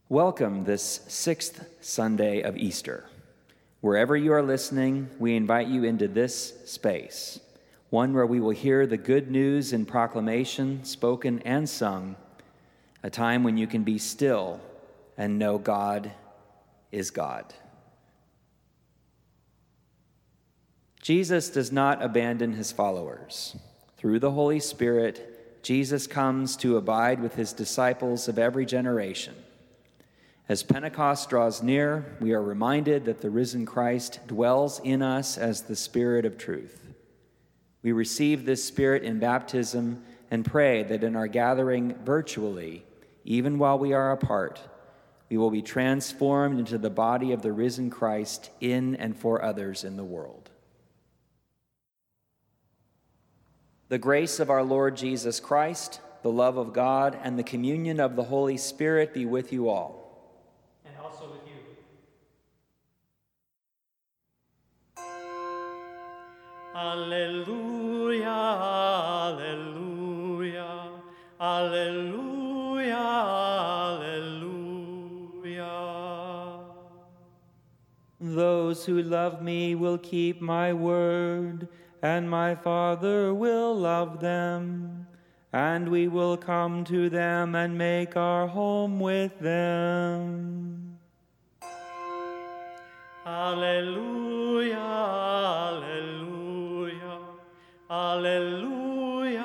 Welcome this sixth Sunday of Easter. Wherever you are listening, we invite you into this space, one where we will hear the good news in proclamation, spoken and sung, a time when you can be still and know God is God. Jesus does not abandon his followers. Through the Holy Spirit, Jesus comes to abide with his disciples of every generation. As Pentecost draws near, we are reminded that the risen Christ dwells in us as the Spirit of truth. We receive this Spirit in baptism and pray that in our gathering virtually, even while we are apart, we will be transformed into the body of the risen Christ in and for others in the world. The grace of our Lord Jesus Christ, the love of God, and the communion of the Holy Spirit be with you all. Also with you. Alleluia, alleluia, alleluia, alleluia. Those who love me will keep my word, and my Father will love them, and we will come to them and make our home with them. Alleluia, alleluia, alleluia,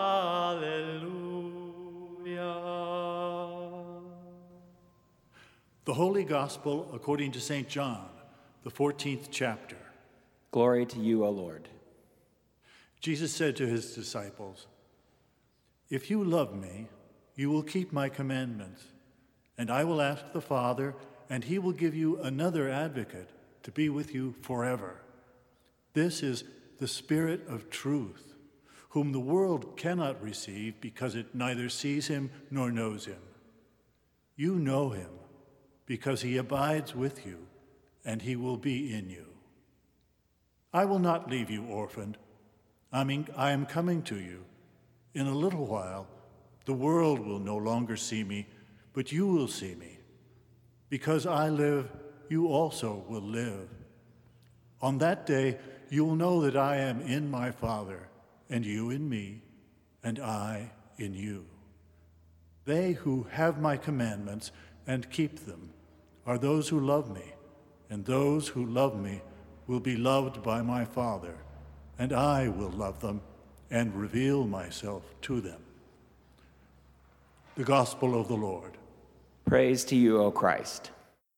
alleluia. The Holy Gospel according to St. John, the 14th chapter. Glory to you, O Lord. Jesus said to his disciples, "If you love me, you will keep my commandments, and I will ask the Father, and he will give you another advocate to be with you forever. This is the Spirit of truth, whom the world cannot receive because it neither sees him nor knows him. You know him because he abides with you, and he will be in you. I will not leave you orphaned. I am coming to you. In a little while, the world will no longer see me, but you will see me. Because I live, you also will live. On that day, you will know that I am in my Father, and you in me, and I in you. They who have my commandments and keep them are those who love me, and those who love me will be loved by my Father, and I will love them and reveal myself to them." The Gospel of the Lord. Praise to you, O Christ.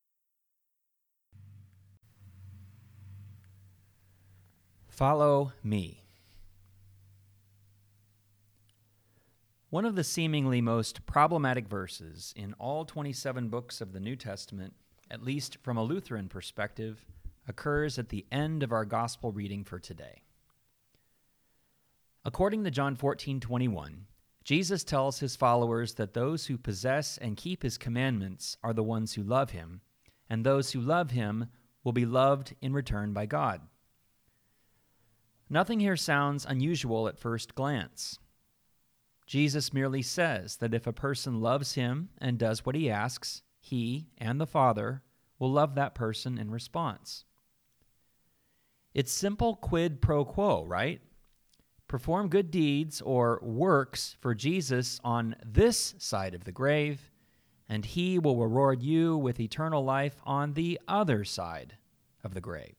Follow me. One of the seemingly most problematic verses in all 27 books of the New Testament, at least from a Lutheran perspective, occurs at the end of our gospel reading for today. According to John 14:21, Jesus tells his followers that those who possess and keep his commandments are the ones who love him, and those who love him will be loved in return by God. Nothing here sounds unusual at first glance. Jesus merely says that if a person loves him and does what he asks, he and the Father will love that person in response. It's simple quid pro quo, right? Perform good deeds or works for Jesus on this side of the grave, and he will reward you with eternal life on the other side of the grave.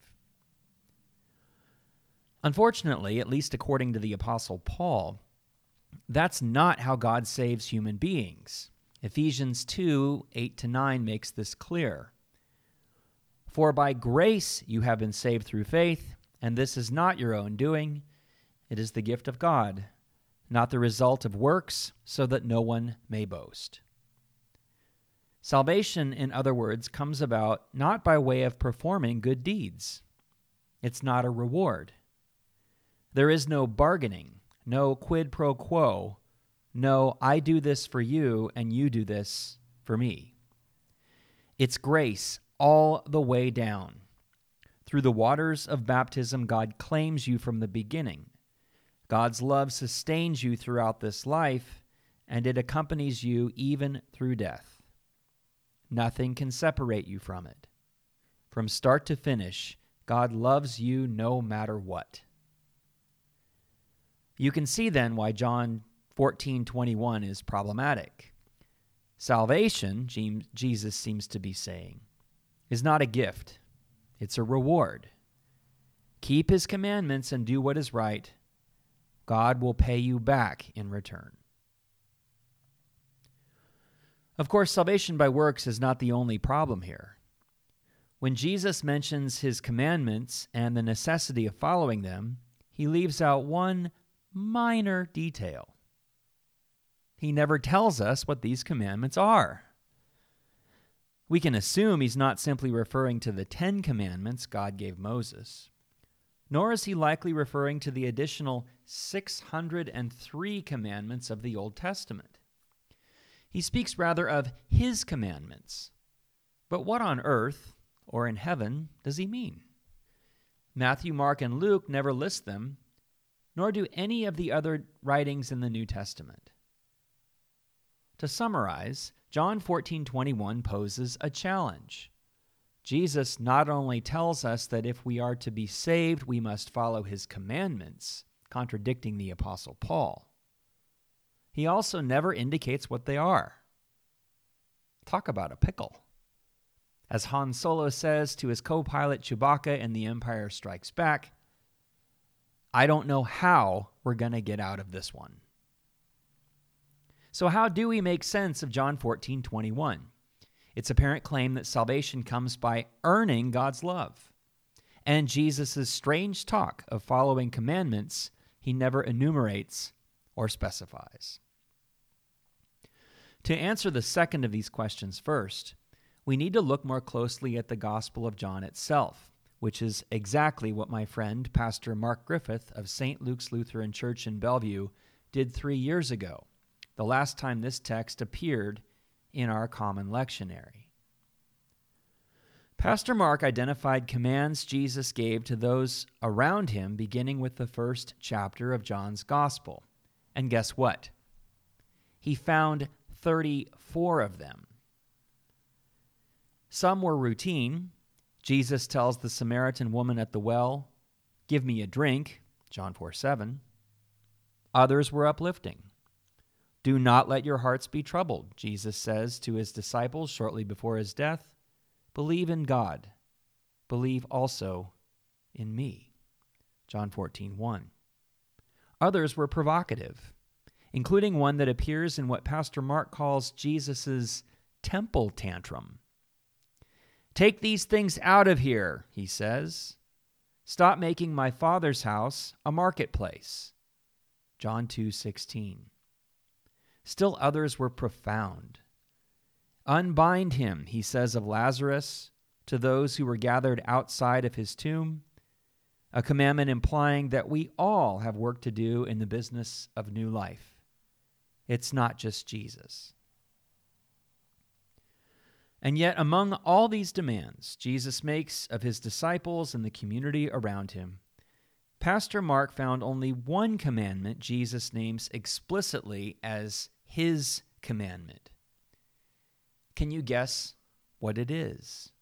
Unfortunately, at least according to the Apostle Paul, that's not how God saves human beings. Ephesians 2:8-9 makes this clear. "For by grace you have been saved through faith, and this is not your own doing. It is the gift of God, not the result of works, so that no one may boast." Salvation, in other words, comes about not by way of performing good deeds. It's not a reward. There is no bargaining, no quid pro quo, no I do this for you and you do this for me. It's grace all the way down. Through the waters of baptism, God claims you from the beginning. God's love sustains you throughout this life, and it accompanies you even through death. nothing can separate you from it. From start to finish, God loves you no matter what. You can see then why John 14:21 is problematic. Salvation, Jesus seems to be saying, is not a gift. It's a reward. Keep his commandments and do what is right. God will pay you back in return. Of course, salvation by works is not the only problem here. When Jesus mentions his commandments and the necessity of following them, he leaves out one minor detail. He never tells us what these commandments are. We can assume he's not simply referring to the 10 commandments God gave Moses, nor is he likely referring to the additional 603 commandments of the Old Testament. He speaks rather of his commandments. But what on earth, or in heaven, does he mean? Matthew, Mark, and Luke never list them, nor do any of the other writings in the New Testament. To summarize, John 14:21 poses a challenge. Jesus not only tells us that if we are to be saved, we must follow his commandments, contradicting the Apostle Paul. He also never indicates what they are. Talk about a pickle. As Han Solo says to his co-pilot Chewbacca in The Empire Strikes Back, I don't know how we're going to get out of this one. So how do we make sense of John 14:21? Its apparent claim that salvation comes by earning God's love, and Jesus' strange talk of following commandments he never enumerates or specifies. To answer the second of these questions first, we need to look more closely at the Gospel of John itself, which is exactly what my friend, Pastor Mark Griffith of St. Luke's Lutheran Church in Bellevue, did 3 years ago, the last time this text appeared in our common lectionary. Pastor Mark identified commands Jesus gave to those around him, beginning with the first chapter of John's Gospel. And guess what? He found 34 of them. Some were routine. Jesus tells the Samaritan woman at the well, "Give me a drink," John 4:7. Others were uplifting. "Do not let your hearts be troubled," Jesus says to his disciples shortly before his death. "Believe in God. Believe also in me," John 14:1. Others were provocative, including one that appears in what Pastor Mark calls Jesus' temple tantrum. "Take these things out of here," he says. "Stop making my Father's house a marketplace," John 2:16. Still others were profound. "Unbind him," he says of Lazarus to those who were gathered outside of his tomb, a commandment implying that we all have work to do in the business of new life. It's not just Jesus. And yet, among all these demands Jesus makes of his disciples and the community around him, Pastor Mark found only one commandment Jesus names explicitly as his commandment. Can you guess what it is?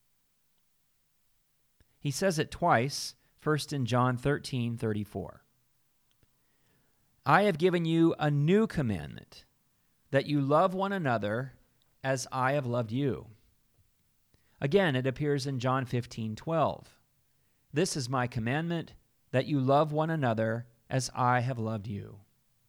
He says it twice, first in John 13:34. "I have given you a new commandment, that you love one another as I have loved you." Again, it appears in John 15:12. "This is my commandment, that you love one another as I have loved you."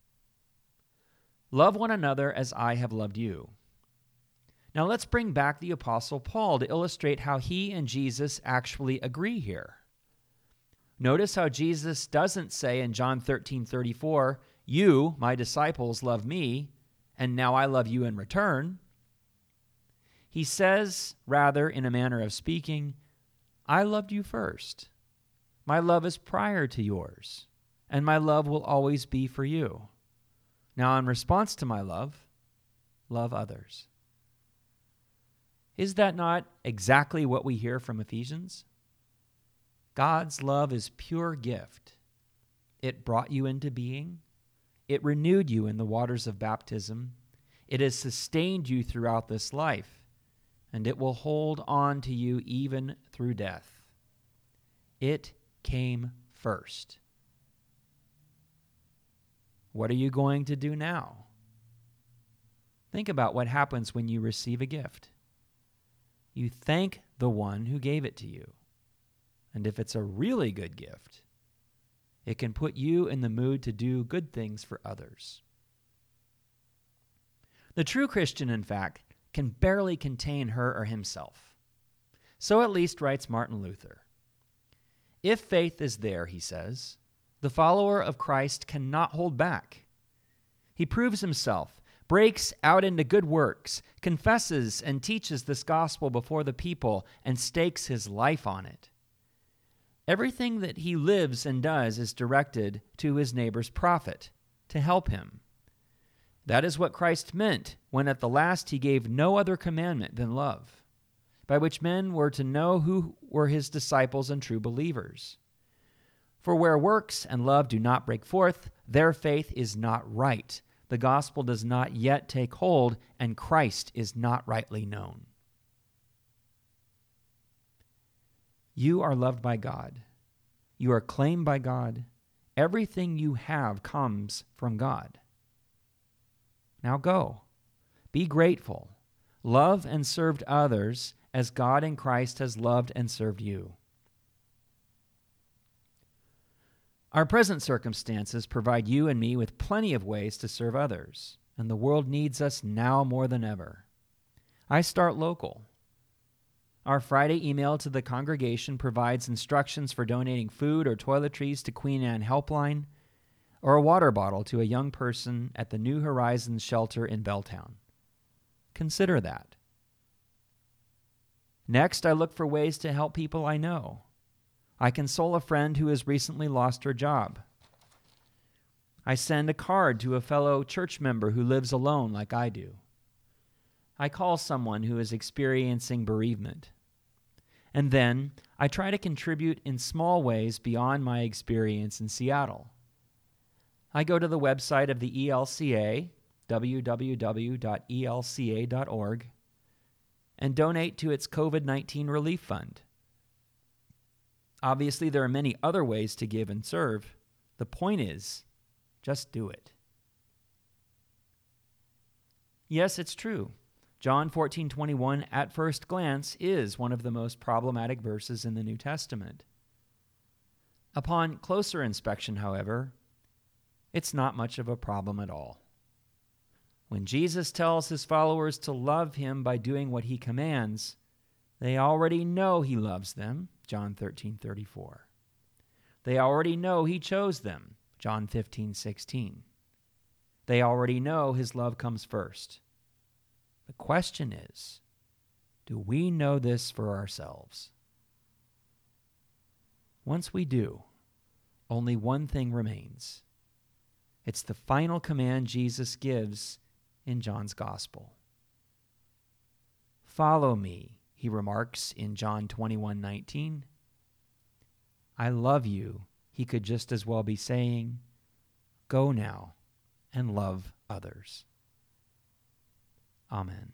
Love one another as I have loved you. Now let's bring back the Apostle Paul to illustrate how he and Jesus actually agree here. Notice how Jesus doesn't say in John 13:34, "You, my disciples, love me, and now I love you in return." He says, rather, in a manner of speaking, "I loved you first. My love is prior to yours, and my love will always be for you. Now, in response to my love, love others." Is that not exactly what we hear from Ephesians? God's love is pure gift. It brought you into being. It renewed you in the waters of baptism. It has sustained you throughout this life. and it will hold on to you even through death. It came first. What are you going to do now? Think about what happens when you receive a gift. You thank the one who gave it to you. And if it's a really good gift, it can put you in the mood to do good things for others. The true Christian, in fact, can barely contain her or himself. So at least writes Martin Luther. If faith is there, he says, the follower of Christ cannot hold back. He proves himself, breaks out into good works, confesses and teaches this gospel before the people, and stakes his life on it. Everything that he lives and does is directed to his neighbor's profit, to help him. That is what Christ meant when at the last he gave no other commandment than love, by which men were to know who were his disciples and true believers. For where works and love do not break forth, their faith is not right. The gospel does not yet take hold, and Christ is not rightly known. You are loved by God. You are claimed by God. Everything you have comes from God. Now go. Be grateful. Love and serve others as God in Christ has loved and served you. Our present circumstances provide you and me with plenty of ways to serve others, and the world needs us now more than ever. I start local. Our Friday email to the congregation provides instructions for donating food or toiletries to Queen Anne Helpline, or a water bottle to a young person at the New Horizons shelter in Belltown. Consider that. Next, I look for ways to help people I know. I console a friend who has recently lost her job. I send a card to a fellow church member who lives alone like I do. I call someone who is experiencing bereavement. And then I try to contribute in small ways beyond my experience in Seattle. I go to the website of the ELCA, www.elca.org, and donate to its COVID-19 relief fund. Obviously, there are many other ways to give and serve. The point is, just do it. Yes, it's true. John 14:21 at first glance is one of the most problematic verses in the New Testament. Upon closer inspection, however, it's not much of a problem at all. When Jesus tells his followers to love him by doing what he commands, they already know he loves them, John 13:34. They already know he chose them, John 15:16. They already know his love comes first. The question is, do we know this for ourselves? Once we do, only one thing remains. It's the final command Jesus gives in John's Gospel. Follow me, he remarks in John 21:19. I love you, he could just as well be saying. Go now and love others. Amen.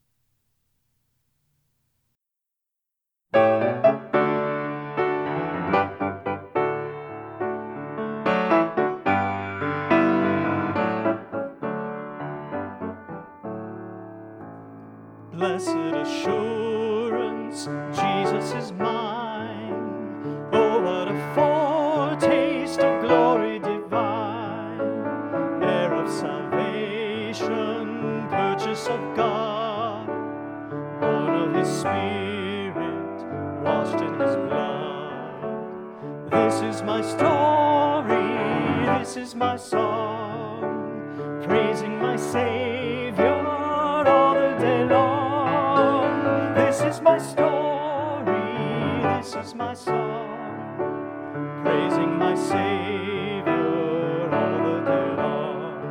Blessed assurance, Jesus is mine. Oh, what a foretaste of glory divine, heir of salvation, purchase of God, born of his Spirit, washed in his blood. This is my story, this is my song, praising my Savior all the day long. This is my story, this is my song, praising my Savior all the day long.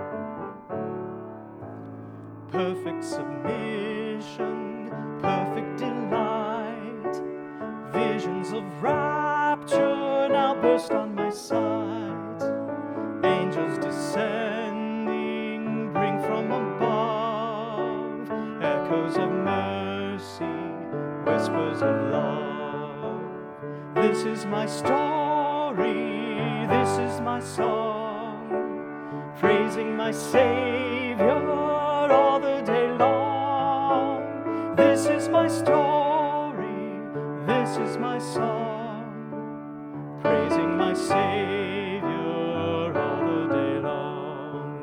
Perfect submission, perfect delight, visions of rapture now burst on my sight. Angels descending bring from above echoes of mercy whispers of love. This is my story, this is my song, praising my Savior all the day long. This is my story, this is my song, praising my Savior all the day long.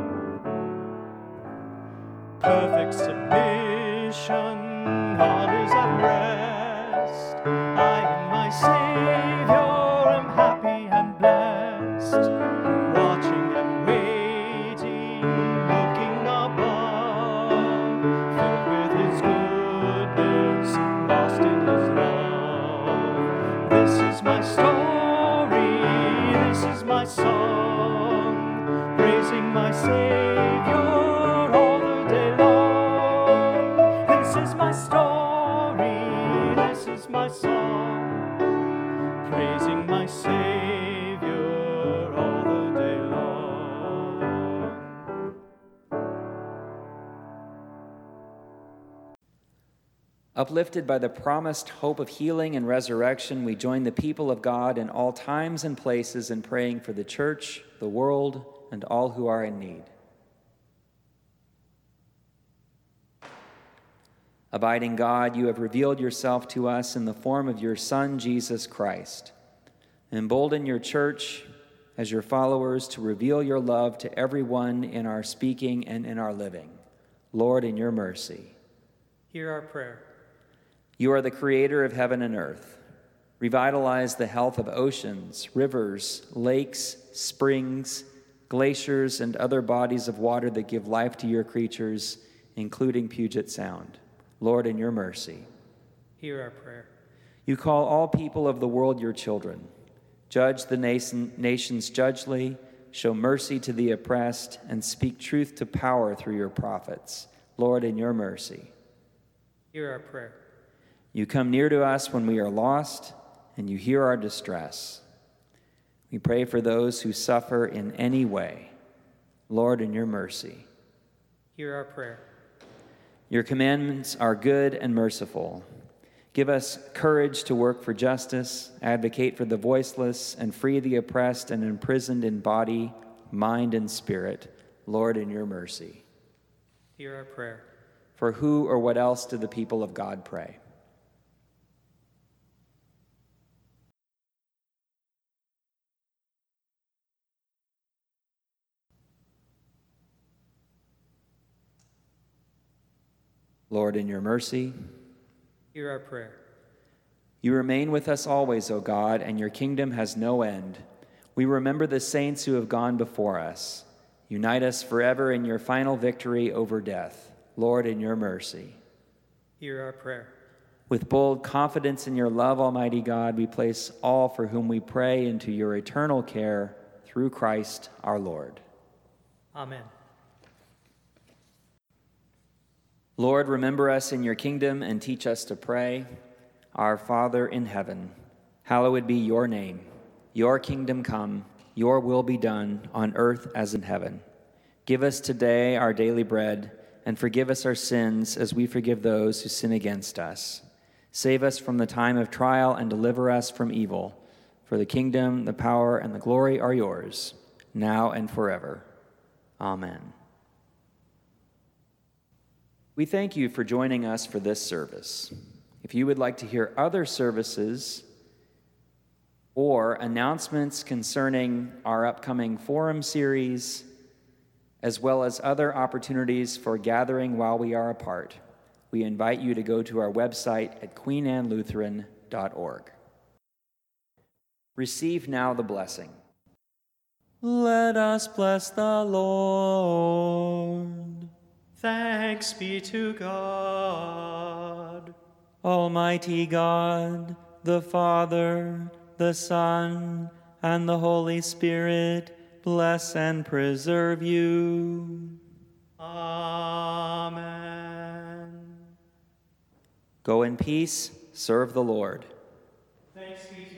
Perfect submission, all is at rest. I and my Savior am happy and blessed, watching and waiting, looking above, filled with His goodness, lost in His love. This is my story, this is my song, praising my Savior all the day long. This is my story, this is my song, praising my Savior all the day long. Uplifted by the promised hope of healing and resurrection, we join the people of God in all times and places in praying for the church, the world, and all who are in need. Abiding God, you have revealed yourself to us in the form of your Son, Jesus Christ. Embolden your church as your followers to reveal your love to everyone in our speaking and in our living. Lord, in your mercy. Hear our prayer. You are the creator of heaven and earth. Revitalize the health of oceans, rivers, lakes, springs, glaciers, and other bodies of water that give life to your creatures, including Puget Sound. Lord, in your mercy. Hear our prayer. You call all people of the world your children. Judge the nations judgely, show mercy to the oppressed, and speak truth to power through your prophets. Lord, in your mercy. Hear our prayer. You come near to us when we are lost, and you hear our distress. We pray for those who suffer in any way. Lord, in your mercy. Hear our prayer. Your commandments are good and merciful. Give us courage to work for justice, advocate for the voiceless, and free the oppressed and imprisoned in body, mind, and spirit. Lord, in your mercy. Hear our prayer. For who or what else do the people of God pray? Lord, in your mercy. Hear our prayer. You remain with us always, O God, and your kingdom has no end. We remember the saints who have gone before us. Unite us forever in your final victory over death. Lord, in your mercy. Hear our prayer. With bold confidence in your love, Almighty God, we place all for whom we pray into your eternal care through Christ our Lord. Amen. Lord, remember us in your kingdom and teach us to pray. Our Father in heaven, hallowed be your name. Your kingdom come, your will be done on earth as in heaven. Give us today our daily bread, and forgive us our sins as we forgive those who sin against us. Save us from the time of trial and deliver us from evil. For the kingdom, the power, and the glory are yours, now and forever. Amen. We thank you for joining us for this service. If you would like to hear other services or announcements concerning our upcoming forum series, as well as other opportunities for gathering while we are apart, we invite you to go to our website at queenannelutheran.org. Receive now the blessing. Let us bless the Lord. Thanks be to God. Almighty God, the Father, the Son, and the Holy Spirit, bless and preserve you. Amen. Go in peace, serve the Lord. Thanks be to